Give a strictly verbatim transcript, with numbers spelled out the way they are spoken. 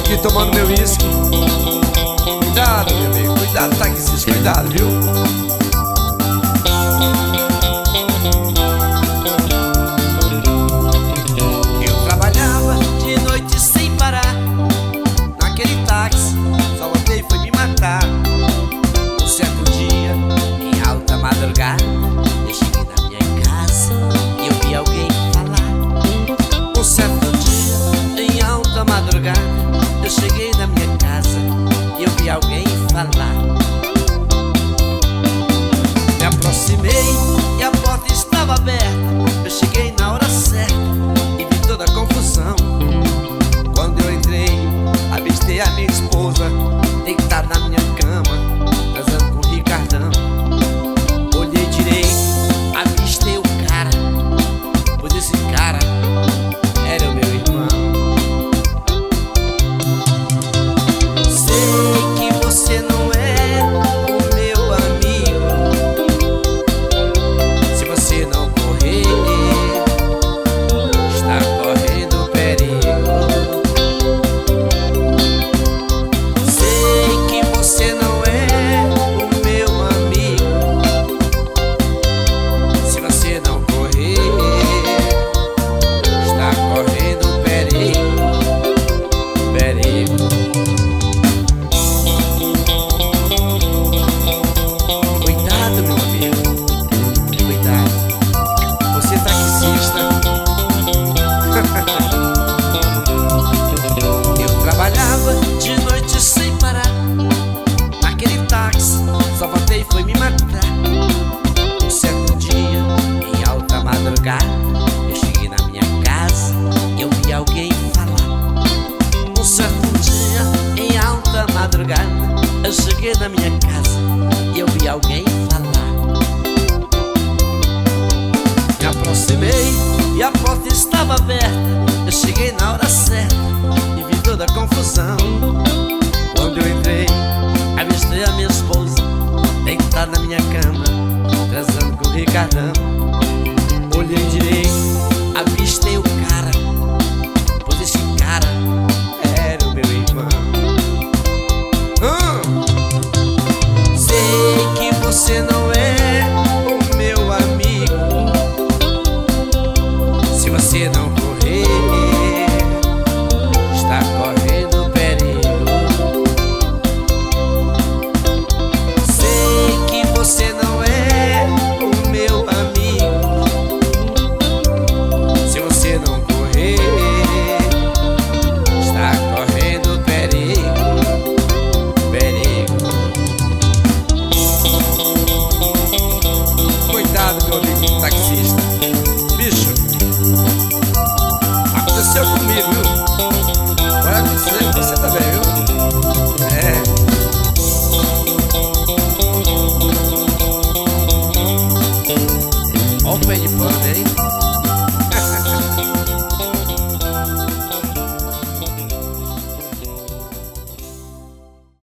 aqui tomando meu uísque. Cuidado, meu amigo, cuidado, taxista, cuidado, viu? Eu trabalhava de noite sem parar naquele táxi, só voltei foi me matar. Um certo dia, em alta madrugada, eu cheguei na minha casa e eu vi alguém falar. Um certo dia, em alta madrugada, eu cheguei na minha casa e eu vi alguém falar. Me aproximei e a porta estava aberta. Eu cheguei na hora certa e vi toda a confusão. Quando eu entrei, avistei a minha esposa deitada na minha cama, casando com o Ricardão. Olhei direito, avistei o cara, pois esse cara era o meu irmão. Sei que você não é o meu amigo. Se você não correr, está correndo perigo. Sei que você não é o meu amigo. Se você não correr, está correndo perigo, perigo. Cuidado, meu amigo, cuidado. Você taxista. Eu trabalhava de noite sem parar naquele táxi, só voltei foi me matar. Um certo dia, em alta madrugada, eu cheguei na minha casa e eu vi alguém falar. Um certo dia, em alta madrugada, eu cheguei na minha casa e eu vi alguém falar. Me aproximei e a porta estava aberta. Eu cheguei na hora certa e vi toda a confusão. Quando eu entrei, avistei a minha esposa deitada na minha cama, transando com o Ricardão. Olhei direito, avistei o cara, pois esse cara era o meu irmão. Hum. Sei que você não é o meu amigo. Se você não correr, está correndo perigo. Sei que você não é o meu amigo. Se você não correr, está correndo perigo, perigo. Cuidado, meu amigo taxista. Bicho, aconteceu comigo, viu? Vai acontecer com você também, viu? É. Ó o pé de pano, hein?